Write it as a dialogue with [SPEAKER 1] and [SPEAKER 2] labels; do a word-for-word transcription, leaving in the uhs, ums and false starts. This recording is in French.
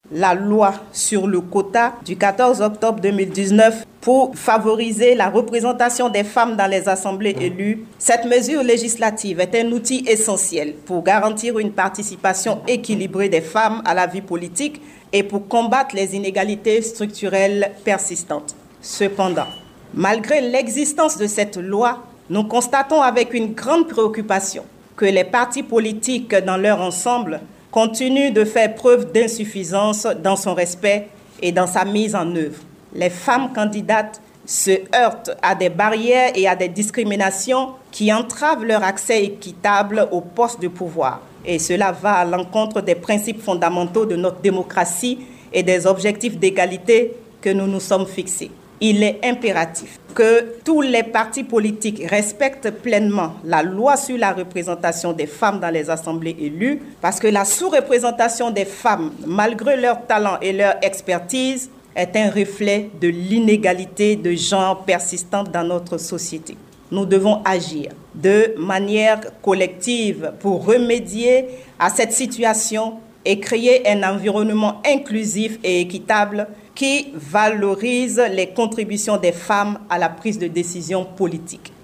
[SPEAKER 1] la loi sur le quota du quatorze octobre deux mille dix-neuf pour favoriser la représentation des femmes dans les assemblées élues. Cette mesure législative est un outil essentiel pour garantir une participation équilibrée des femmes à la vie politique et pour combattre les inégalités structurelles persistantes. Cependant, malgré l'existence de cette loi, nous constatons avec une grande préoccupation que les partis politiques dans leur ensemble continuent de faire preuve d'insuffisance dans son respect et dans sa mise en œuvre. Les femmes candidates se heurtent à des barrières et à des discriminations qui entravent leur accès équitable aux postes de pouvoir. Et cela va à l'encontre des principes fondamentaux de notre démocratie et des objectifs d'égalité que nous nous sommes fixés. Il est impératif que tous les partis politiques respectent pleinement la loi sur la représentation des femmes dans les assemblées élues, parce que la sous-représentation des femmes, malgré leur talent et leur expertise, est un reflet de l'inégalité de genre persistante dans notre société. Nous devons agir de manière collective pour remédier à cette situation et créer un environnement inclusif et équitable qui valorise les contributions des femmes à la prise de décision politique.